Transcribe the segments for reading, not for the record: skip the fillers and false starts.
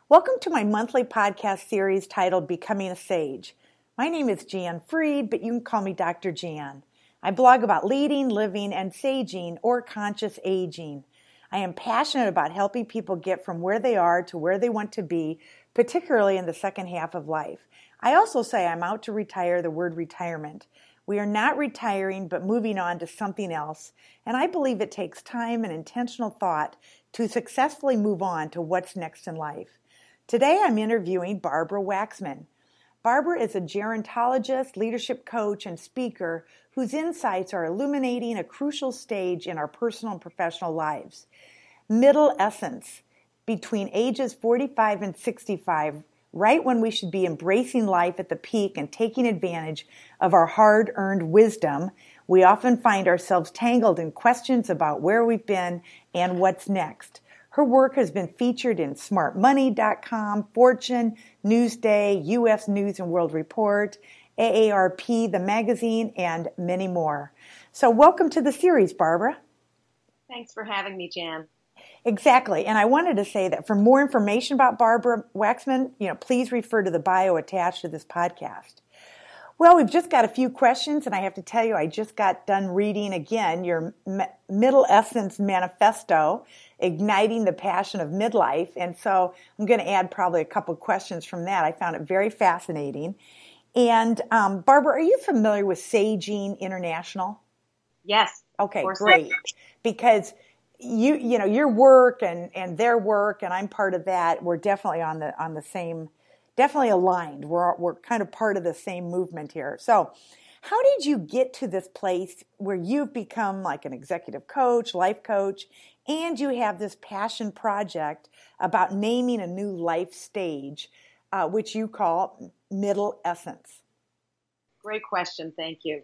Welcome to my monthly podcast series titled Becoming a Sage. My name is Jan Freed, but you can call me Dr. Jan. I blog about leading, living, and saging or conscious aging. I am passionate about helping people get from where they are to where they want to be, particularly in the second half of life. I also say I'm out to retire the word retirement. We are not retiring, but moving on to something else, and I believe it takes time and intentional thought to successfully move on to what's next in life. Today I'm interviewing Barbara Waxman. Barbara is a gerontologist, leadership coach, and speaker whose insights are illuminating a crucial stage in our personal and professional lives. Middle essence, between ages 45 and 65, right when we should be embracing life at the peak and taking advantage of our hard-earned wisdom, we often find ourselves tangled in questions about where we've been and what's next. Her work has been featured in smartmoney.com, Fortune, Newsday, U.S. News and World Report, AARP, the magazine, and many more. So welcome to the series, Barbara. Thanks for having me, Jan. Exactly. And I wanted to say that for more information about Barbara Waxman, please refer to the bio attached to this podcast. Well, we've just got a few questions, and I have to tell you, I just got done reading again your Middle Essence Manifesto, Igniting the Passion of Midlife. And so I'm going to add probably a couple of questions from that. I found it very fascinating. And Barbara, are you familiar with Saging International? Yes. Okay, great. Because your work and their work, and I'm part of that, we're definitely on the same, definitely aligned. We're kind of part of the same movement here. So how did you get to this place where you've become like an executive coach, life coach, and you have this passion project about naming a new life stage, which you call Middle Essence? Great question. Thank you.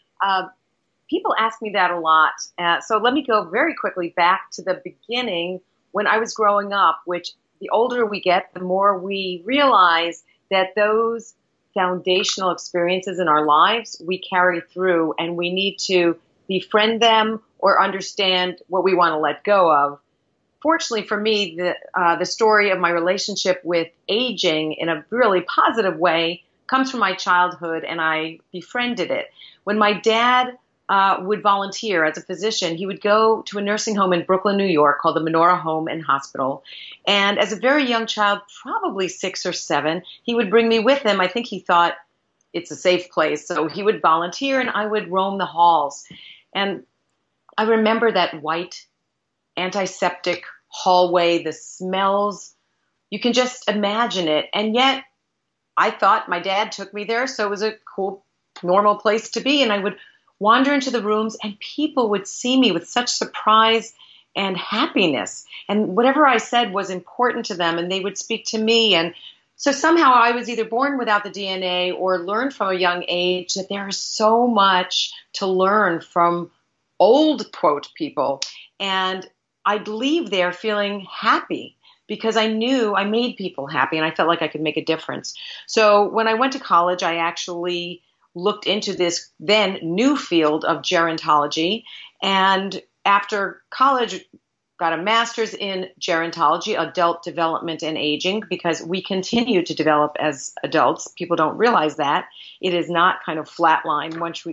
People ask me that a lot. So let me go very quickly back to the beginning when I was growing up, which the older we get, the more we realize that those foundational experiences in our lives we carry through, and we need to befriend them or understand what we want to let go of. Fortunately for me, the story of my relationship with aging in a really positive way comes from my childhood, and I befriended it. When my dad would volunteer as a physician, he would go to a nursing home in Brooklyn, New York called the Menorah Home and Hospital. And as a very young child, probably 6 or 7, he would bring me with him. I think he thought it's a safe place. So he would volunteer and I would roam the halls. And I remember that white antiseptic hallway, the smells, you can just imagine it. And yet I thought my dad took me there, so it was a cool, normal place to be. And I would wander into the rooms and people would see me with such surprise and happiness. And whatever I said was important to them, and they would speak to me. And so somehow I was either born without the DNA or learned from a young age that there is so much to learn from old, quote, people. And I'd leave there feeling happy because I knew I made people happy and I felt like I could make a difference. So when I went to college, I actually looked into this then new field of gerontology. And after college, got a master's in gerontology, adult development and aging, because we continue to develop as adults. People don't realize that. It is not kind of flatline once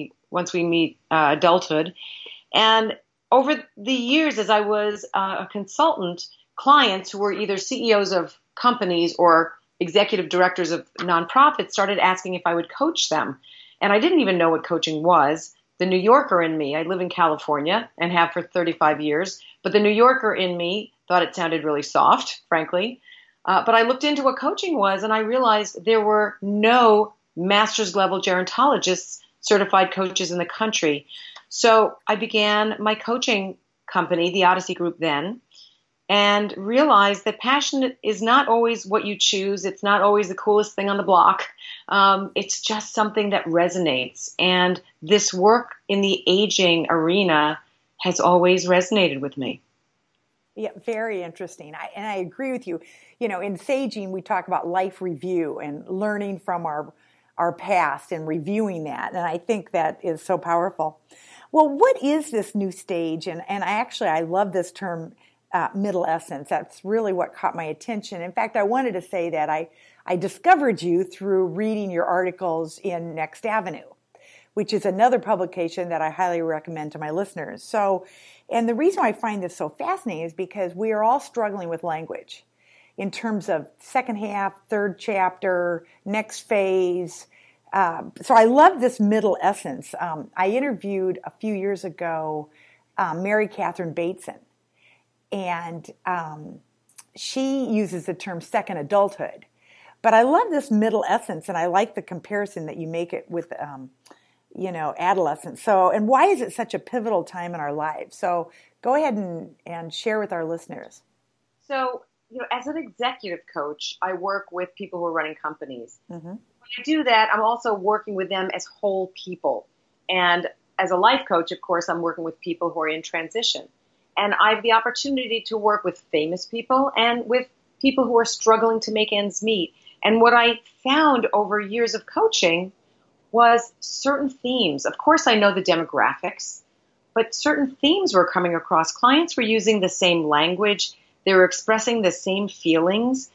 we meet adulthood. And over the years, as I was a consultant, clients who were either CEOs of companies or executive directors of nonprofits started asking if I would coach them. And I didn't even know what coaching was. The New Yorker in me, I live in California and have for 35 years, but the New Yorker in me thought it sounded really soft, frankly. But I looked into what coaching was, and I realized there were no master's level gerontologists, certified coaches in the country. So I began my coaching company, the Odyssey Group then, and realized that passion is not always what you choose. It's not always the coolest thing on the block. It's just something that resonates. And this work in the aging arena has always resonated with me. Yeah, very interesting. I agree with you. In saging, we talk about life review and learning from our past and reviewing that. And I think that is so powerful. Well, what is this new stage? And I love this term, middle essence. That's really what caught my attention. In fact, I wanted to say that I discovered you through reading your articles in Next Avenue, which is another publication that I highly recommend to my listeners. So, and the reason I find this so fascinating is because we are all struggling with language in terms of second half, third chapter, next phase. So I love this middle essence. I interviewed a few years ago Mary Catherine Bateson, and she uses the term second adulthood. But I love this middle essence, and I like the comparison that you make it with, adolescence. So, and why is it such a pivotal time in our lives? So go ahead and share with our listeners. So, as an executive coach, I work with people who are running companies. Mm-hmm. When I do that, I'm also working with them as whole people. And as a life coach, of course, I'm working with people who are in transition. And I have the opportunity to work with famous people and with people who are struggling to make ends meet. And what I found over years of coaching was certain themes. Of course, I know the demographics, but certain themes were coming across. Clients were using the same language. They were expressing the same feelings.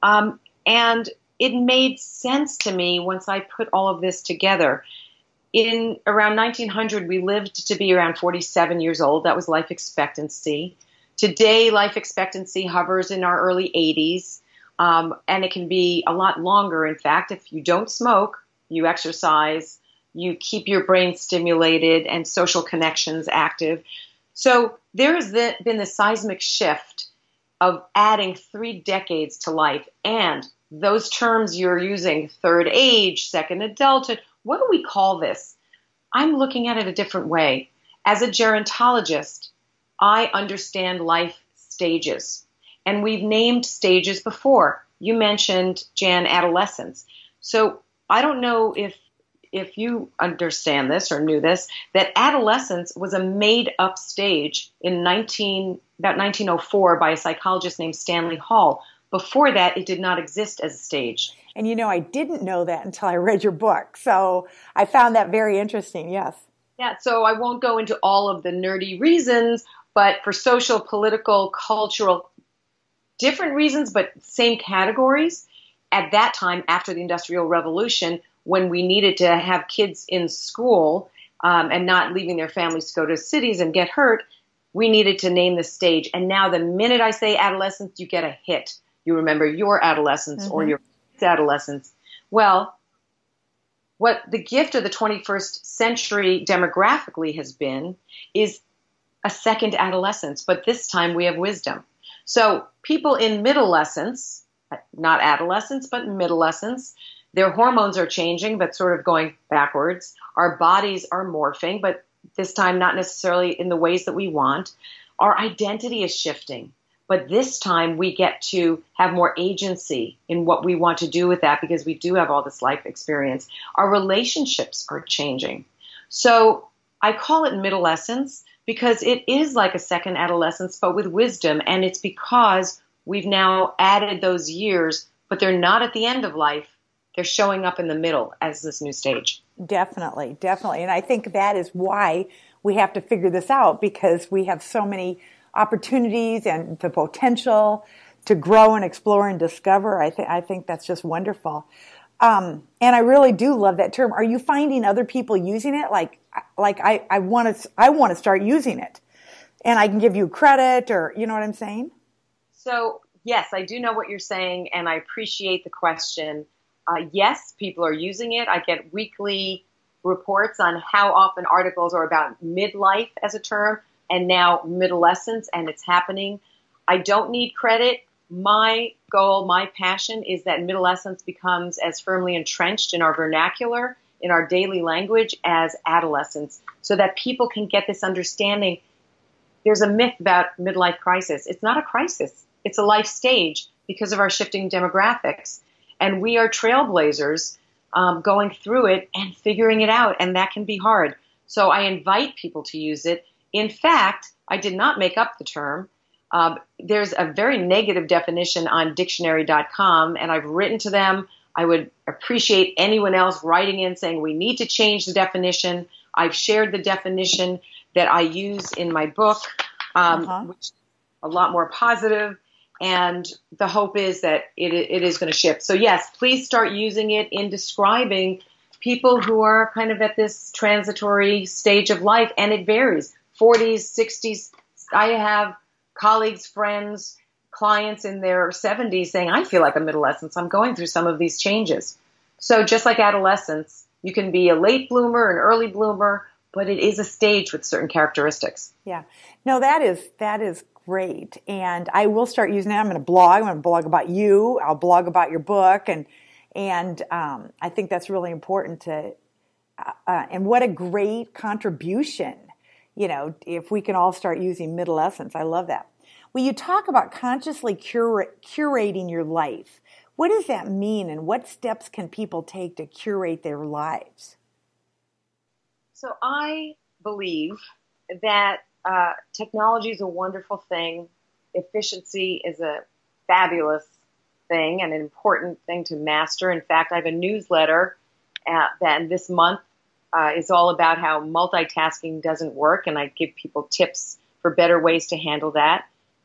And it made sense to me once I put all of this together. In around 1900, we lived to be around 47 years old. That was life expectancy. Today, life expectancy hovers in our early 80s, and it can be a lot longer. In fact, if you don't smoke, you exercise, you keep your brain stimulated and social connections active. So there has been the seismic shift of adding 3 decades to life. And those terms you're using, third age, second adulthood, what do we call this? I'm looking at it a different way. As a gerontologist, I understand life stages. And we've named stages before. You mentioned, Jan, adolescence. So I don't know if you understand this or knew this, that adolescence was a made-up stage in about 1904 by a psychologist named Stanley Hall. Before that, it did not exist as a stage. And I didn't know that until I read your book. So I found that very interesting, yes. Yeah, so I won't go into all of the nerdy reasons, but for social, political, cultural, different reasons, but same categories. At that time, after the Industrial Revolution, when we needed to have kids in school and not leaving their families to go to cities and get hurt, we needed to name the stage. And now the minute I say adolescence, you get a hit. You remember your adolescence or your adolescence. Well, what the gift of the 21st century demographically has been is a second adolescence, but this time we have wisdom. So people in middlescence, not adolescence, but middlescence, their hormones are changing, but sort of going backwards. Our bodies are morphing, but this time not necessarily in the ways that we want. Our identity is shifting. But this time we get to have more agency in what we want to do with that because we do have all this life experience. Our relationships are changing. So I call it middlescence because it is like a second adolescence, but with wisdom. And it's because we've now added those years, but they're not at the end of life. They're showing up in the middle as this new stage. Definitely, definitely. And I think that is why we have to figure this out because we have so many opportunities and the potential to grow and explore and discover. I think that's just wonderful. And I really do love that term. Are you finding other people using it? Like I want to start using it and I can give you credit or, you know what I'm saying? So yes, I do know what you're saying and I appreciate the question. Yes, people are using it. I get weekly reports on how often articles are about midlife as a term and now middlescence, and it's happening. I don't need credit. My goal, my passion is that middlescence becomes as firmly entrenched in our vernacular, in our daily language as adolescence, so that people can get this understanding. There's a myth about midlife crisis. It's not a crisis. It's a life stage because of our shifting demographics. And we are trailblazers going through it and figuring it out, and that can be hard. So I invite people to use it. In fact, I did not make up the term. There's a very negative definition on dictionary.com, and I've written to them. I would appreciate anyone else writing in saying we need to change the definition. I've shared the definition that I use in my book, which a lot more positive, and the hope is that it is going to shift. So yes, please start using it in describing people who are kind of at this transitory stage of life, and it varies. 40s, 60s. I have colleagues, friends, clients in their 70s saying, I feel like a middle-adolescent. I'm going through some of these changes. So just like adolescence, you can be a late bloomer, an early bloomer, but it is a stage with certain characteristics. Yeah. No, that is great. And I will start using it. I'm going to blog. I'm going to blog about you. I'll blog about your book. And I think that's really important and what a great contribution, if we can all start using middle essence. I love that. Well, you talk about consciously curating your life. What does that mean, and what steps can people take to curate their lives? So I believe that technology is a wonderful thing. Efficiency is a fabulous thing and an important thing to master. In fact, I have a newsletter that this month is all about how multitasking doesn't work, and I give people tips for better ways to handle that.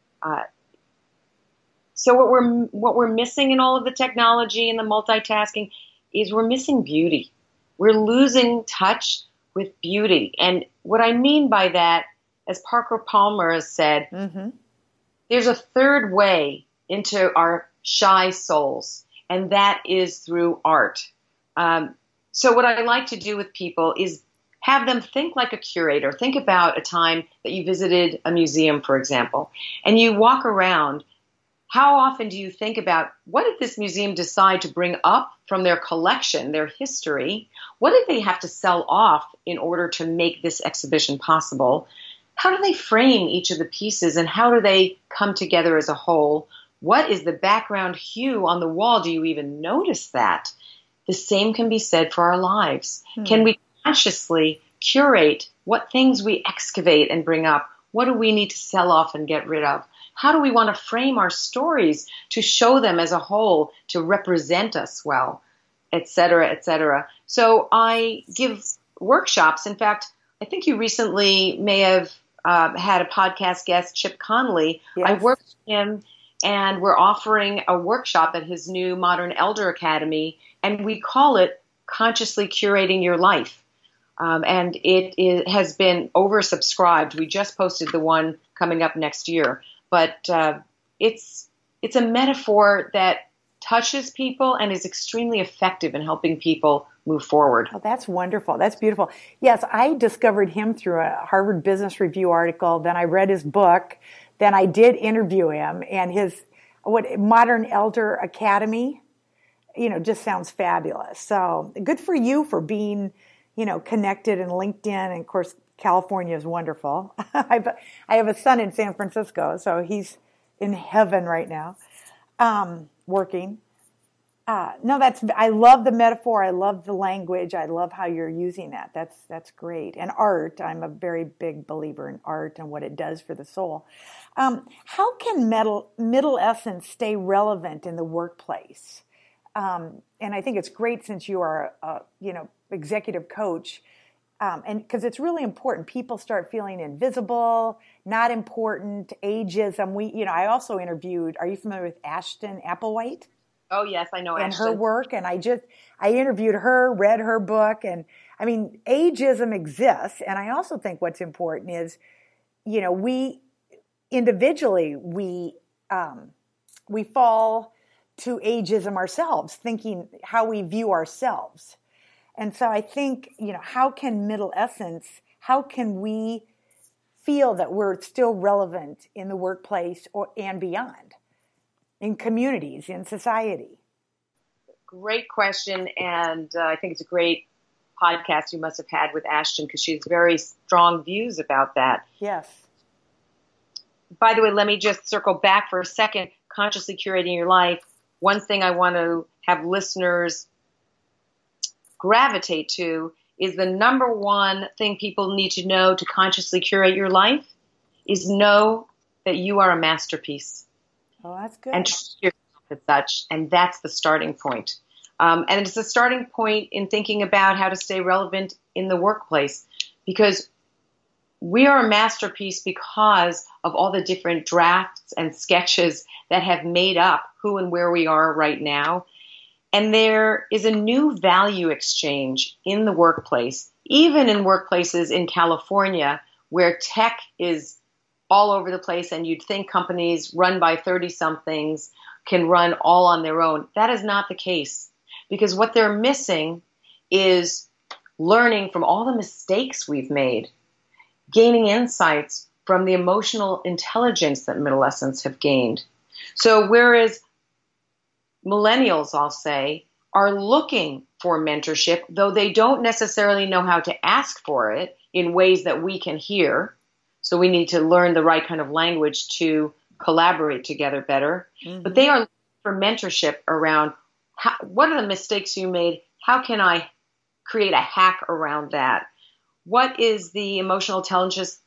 So what we're missing in all of the technology and the multitasking is we're missing beauty. We're losing touch with beauty. And what I mean by that, as Parker Palmer has said, there's a third way into our shy souls, and that is through art. So what I like to do with people is have them think like a curator. Think about a time that you visited a museum, for example, and you walk around. How often do you think about what did this museum decide to bring up from their collection, their history? What did they have to sell off in order to make this exhibition possible? How do they frame each of the pieces, and how do they come together as a whole? What is the background hue on the wall? Do you even notice that? The same can be said for our lives. Can we consciously curate what things we excavate and bring up? What do we need to sell off and get rid of? How do we want to frame our stories to show them as a whole, to represent us well, et cetera, et cetera? So I give workshops. In fact, I think you recently may have had a podcast guest, Chip Conley. Yes. I worked with him, and we're offering a workshop at his new Modern Elder Academy, and we call it Consciously Curating Your Life. And it has been oversubscribed. We just posted the one coming up next year. But it's a metaphor that touches people and is extremely effective in helping people move forward. Oh, that's wonderful. That's beautiful. Yes, I discovered him through a Harvard Business Review article. Then I read his book. Then I did interview him, and his Modern Elder Academy, just sounds fabulous. So good for you for being, connected and LinkedIn. And of course, California is wonderful. I have a son in San Francisco, so he's in heaven right now, working. I love the metaphor. I love the language. I love how you're using that. That's great. And art, I'm a very big believer in art and what it does for the soul. How can middle essence stay relevant in the workplace? And I think it's great since you are a executive coach, and because it's really important. People start feeling invisible, not important, ageism. I also interviewed. Are you familiar with Ashton Applewhite? Oh yes, I know Ashton. And her work, and I interviewed her, read her book, and ageism exists. And I also think what's important is, we individually we fall to ageism ourselves, thinking how we view ourselves. And so I think, how can middle essence, how can we feel that we're still relevant in the workplace and beyond, in communities, in society? Great question, and I think it's a great podcast you must have had with Ashton, because she has very strong views about that. Yes. By the way, let me just circle back for a second. Consciously curating your life. One thing I want to have listeners gravitate to is the number one thing people need to know to consciously curate your life is know that you are a masterpiece. Oh, that's good. And treat yourself as such, and that's the starting point. And it's a starting point in thinking about how to stay relevant in the workplace, because we are a masterpiece because of all the different drafts and sketches that have made up who and where we are right now. And there is a new value exchange in the workplace, even in workplaces in California where tech is all over the place and you'd think companies run by 30-somethings can run all on their own. That is not the case, because what they're missing is learning from all the mistakes we've made, gaining insights from the emotional intelligence that adolescents have gained. So whereas millennials, I'll say, are looking for mentorship, though they don't necessarily know how to ask for it in ways that we can hear. So we need to learn the right kind of language to collaborate together better. Mm-hmm. But they are looking for mentorship around what are the mistakes you made? How can I create a hack around that? What is the emotional intelligence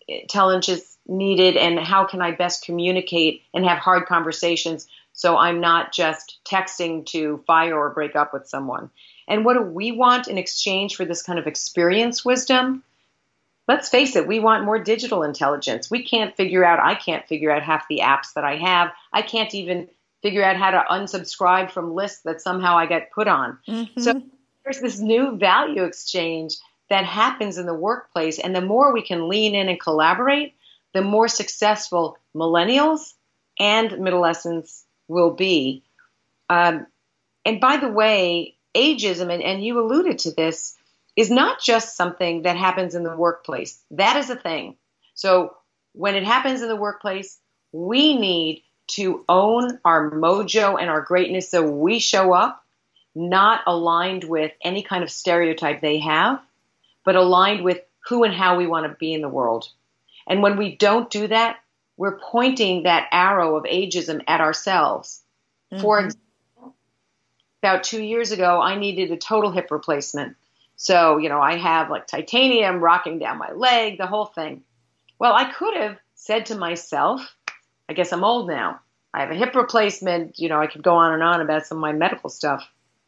needed, and how can I best communicate and have hard conversations so I'm not just texting to fire or break up with someone? And what do we want in exchange for this kind of experience wisdom? Let's face it, we want more digital intelligence. I can't figure out half the apps that I have. I can't even figure out how to unsubscribe from lists that somehow I get put on. Mm-hmm. So there's this new value exchange that happens in the workplace. And the more we can lean in and collaborate, the more successful millennials and adolescents will be. And by the way, ageism, and you alluded to this, is not just something that happens in the workplace. That is a thing. So when it happens in the workplace, we need to own our mojo and our greatness so we show up, not aligned with any kind of stereotype they have, but aligned with who and how we want to be in the world. And when we don't do that, we're pointing that arrow of ageism at ourselves. Mm-hmm. For example, about 2 years ago, I needed a total hip replacement. So, I have like titanium rocking down my leg, the whole thing. Well, I could have said to myself, I guess I'm old now. I have a hip replacement. I could go on and on about some of my medical stuff.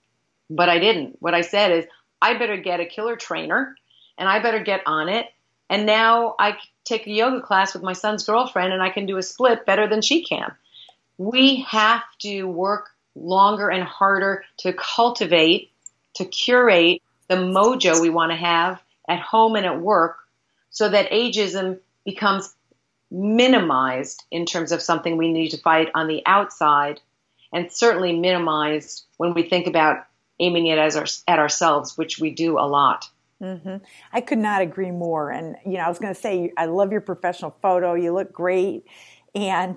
But I didn't. What I said is, I better get a killer trainer and I better get on it. And now I take a yoga class with my son's girlfriend and I can do a split better than she can. We have to work longer and harder to cultivate, to curate the mojo we want to have at home and at work so that ageism becomes minimized in terms of something we need to fight on the outside, and certainly minimized when we think about aiming it at ourselves, which we do a lot. Mm-hmm. I could not agree more. And, I was going to say, I love your professional photo. You look great. And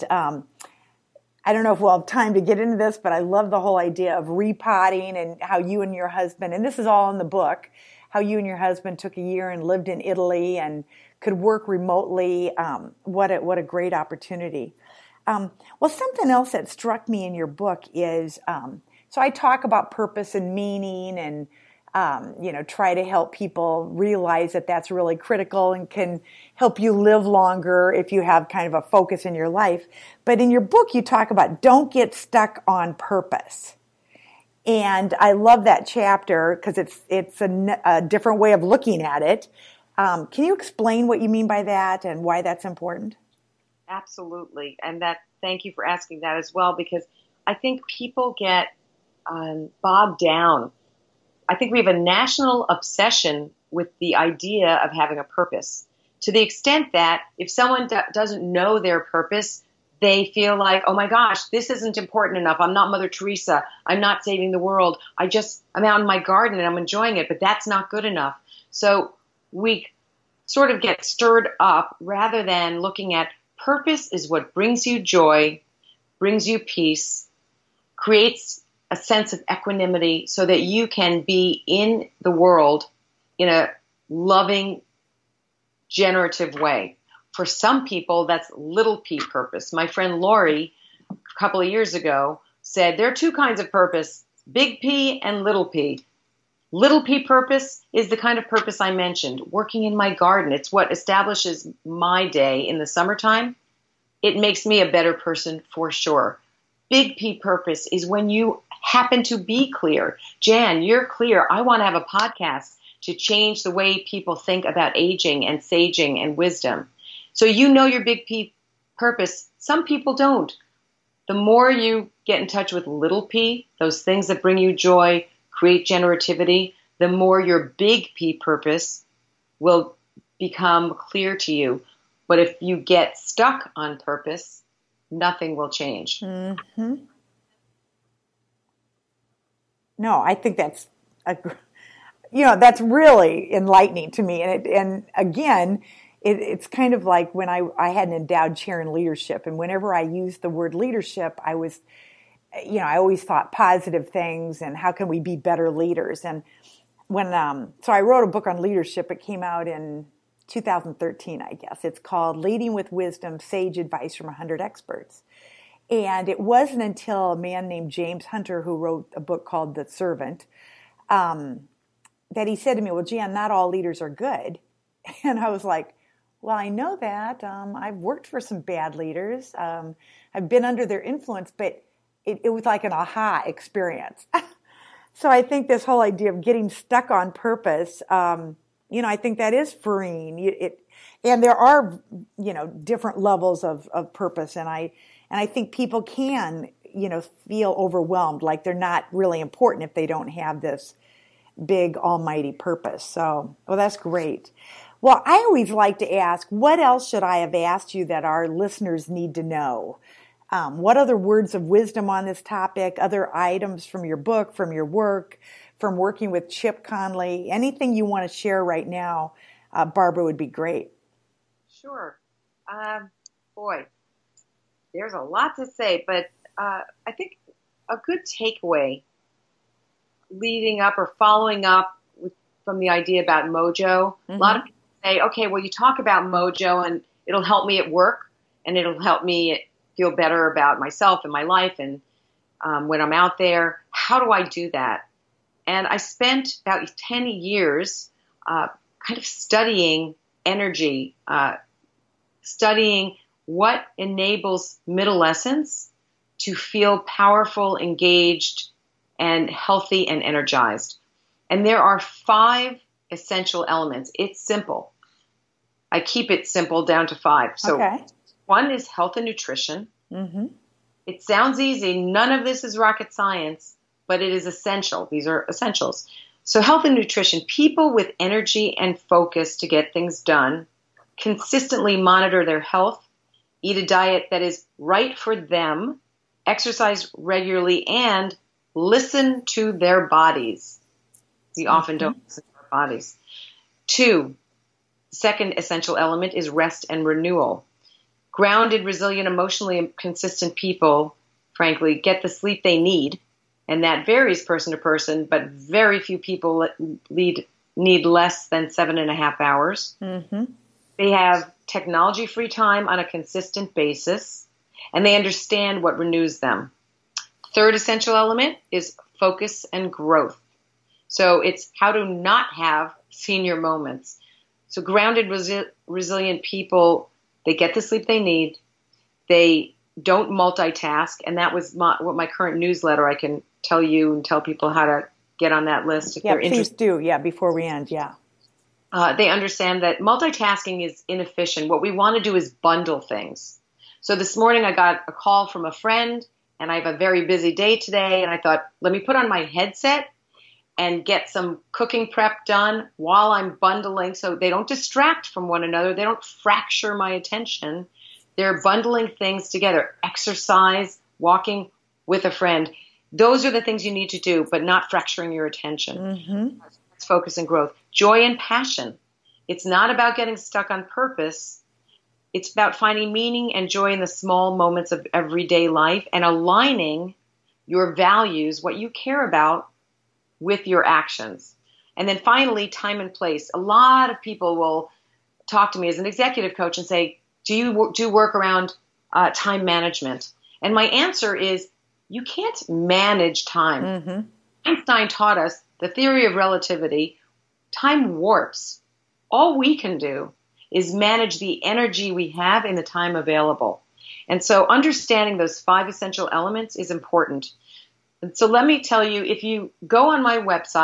I don't know if we'll have time to get into this, but I love the whole idea of repotting and how you and your husband, and this is all in the book, how you and your husband took a year and lived in Italy and could work remotely. What a great opportunity. Well, something else that struck me in your book is, so I talk about purpose and meaning and, try to help people realize that that's really critical and can help you live longer if you have kind of a focus in your life. But in your book, you talk about don't get stuck on purpose. And I love that chapter because it's a different way of looking at it. Can you explain what you mean by that and why that's important? Absolutely. And thank you for asking that as well, because I think people get bogged down. I think we have a national obsession with the idea of having a purpose, to the extent that if someone doesn't know their purpose, they feel like, oh my gosh, this isn't important enough. I'm not Mother Teresa. I'm not saving the world. I'm out in my garden and I'm enjoying it, but that's not good enough. So we sort of get stirred up rather than looking at purpose is what brings you joy, brings you peace, creates a sense of equanimity so that you can be in the world in a loving, generative way. For some people, that's little p purpose. My friend Lori, a couple of years ago, said there are two kinds of purpose, big P and little p. Little p purpose is the kind of purpose I mentioned, working in my garden. It's what establishes my day in the summertime. It makes me a better person for sure. Big P purpose is when you happen to be clear. Jan, you're clear. I want to have a podcast. to change the way people think about aging and saging and wisdom. So you know your big purpose. Some people don't. The more you get in touch with little p, those things that bring you joy, create generativity, the more your big P purpose will become clear to you. But if you get stuck on purpose, nothing will change. Mm-hmm. No, I think that's that's really enlightening to me. And again, it's kind of like when I had an endowed chair in leadership, and whenever I used the word leadership, I was, I always thought positive things and how can we be better leaders. And when so I wrote a book on leadership. It came out in 2013, I guess. It's called Leading with Wisdom, Sage Advice from 100 Experts. And it wasn't until a man named James Hunter, who wrote a book called The Servant, that he said to me, well, Jan, not all leaders are good. And I was like, well, I know that. I've worked for some bad leaders. I've been under their influence, but it was like an aha experience. So I think this whole idea of getting stuck on purpose, I think that is freeing. And there are, different levels of purpose. And I think people can, feel overwhelmed, like they're not really important if they don't have this big almighty purpose. So, well, that's great. Well, I always like to ask, what else should I have asked you that our listeners need to know? What other words of wisdom on this topic, other items from your book, from your work, from working with Chip Conley, anything you want to share right now, Barbara, would be great. Sure. Boy, there's a lot to say, but I think a good takeaway leading up or following up from the idea about mojo, a lot of people say, okay, well, you talk about mojo and it'll help me at work and it'll help me feel better about myself and my life and when I'm out there. How do I do that? And I spent about 10 years kind of studying energy, studying what enables middlescents to feel powerful, engaged, and healthy and energized. And there are 5 essential elements. It's simple. I keep it simple down to 5. So okay. 1 is health and nutrition. Mm-hmm. It sounds easy. None of this is rocket science, but it is essential. These are essentials. So health and nutrition, people with energy and focus to get things done, consistently monitor their health, eat a diet that is right for them, exercise regularly, and listen to their bodies. We often don't listen to our bodies. 2, second essential element is rest and renewal. Grounded, resilient, emotionally consistent people, frankly, get the sleep they need, and that varies person to person, but very few people need less than 7.5 hours. Mm-hmm. They have technology-free time on a consistent basis, and they understand what renews them. Third essential element is focus and growth. So it's how to not have senior moments. So grounded, resilient people, they get the sleep they need. They don't multitask. And that was what my current newsletter, I can tell you and tell people how to get on that list if they're interested. Please do. Yeah, before we end. Yeah. They understand that multitasking is inefficient. What we want to do is bundle things. So this morning I got a call from a friend, and I have a very busy day today. And I thought, let me put on my headset and get some cooking prep done while I'm bundling so they don't distract from one another. They don't fracture my attention. They're bundling things together. Exercise, walking with a friend. Those are the things you need to do, but not fracturing your attention. Mm-hmm. That's focus and growth. Joy and passion. It's not about getting stuck on purpose. It's about finding meaning and joy in the small moments of everyday life and aligning your values, what you care about, with your actions. And then finally, time and place. A lot of people will talk to me as an executive coach and say, do you do work around time management? And my answer is, you can't manage time. Mm-hmm. Einstein taught us the theory of relativity. Time warps. All we can do is manage the energy we have in the time available. And so understanding those 5 essential elements is important. And so let me tell you, if you go on my website,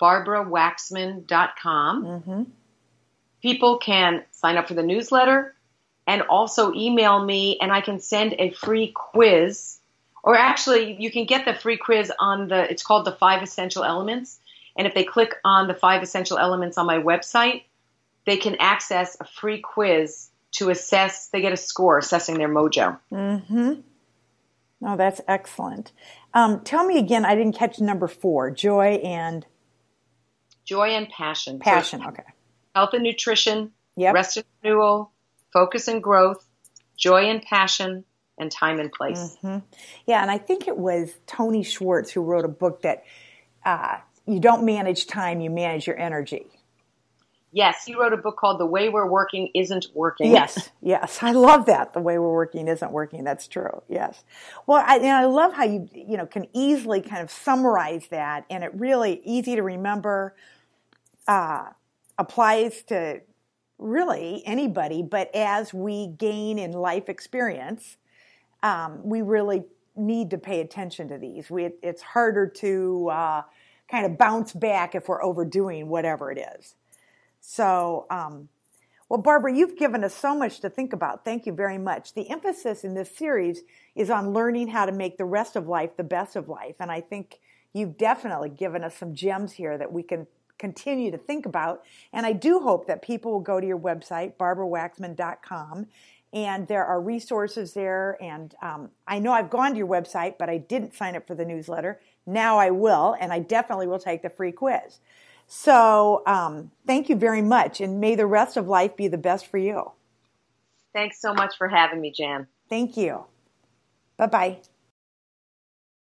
barbarawaxman.com. Mm-hmm. People can sign up for the newsletter and also email me, and I can send a free quiz. Or actually, you can get the free quiz it's called the 5 Essential Elements. And if they click on the 5 Essential Elements on my website, they can access a free quiz to assess, they get a score assessing their mojo. Mm-hmm. Oh, that's excellent. Tell me again, I didn't catch number 4, joy and passion. Passion, so, okay. Health and nutrition, yep. Rest and renewal, focus and growth, joy and passion, and time and place. Mm-hmm. Yeah, and I think it was Tony Schwartz who wrote a book that you don't manage time, you manage your energy. Yes, he wrote a book called The Way We're Working Isn't Working. Yes. I love that. The way we're working isn't working. That's true. Yes. Well, I love how you can easily kind of summarize that, and it really easy to remember, applies to really anybody, but as we gain in life experience, we really need to pay attention to these. It's harder to kind of bounce back if we're overdoing whatever it is. So, well, Barbara, you've given us so much to think about. Thank you very much. The emphasis in this series is on learning how to make the rest of life the best of life. And I think you've definitely given us some gems here that we can continue to think about. And I do hope that people will go to your website, barbarawaxman.com, and there are resources there. And I know I've gone to your website, but I didn't sign up for the newsletter. Now I will, and I definitely will take the free quiz. So thank you very much, and may the rest of life be the best for you. Thanks so much for having me, Jan. Thank you. Bye-bye.